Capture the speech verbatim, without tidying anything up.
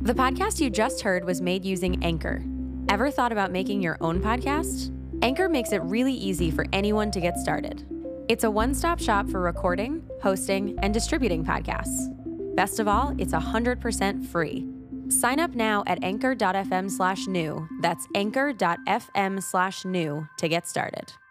The podcast you just heard was made using Anchor. Ever thought about making your own podcast? Anchor makes it really easy for anyone to get started. It's a one-stop shop for recording, hosting, and distributing podcasts. Best of all, it's one hundred percent free. Sign up now at anchor.fm slash new. That's anchor.fm slash new to get started.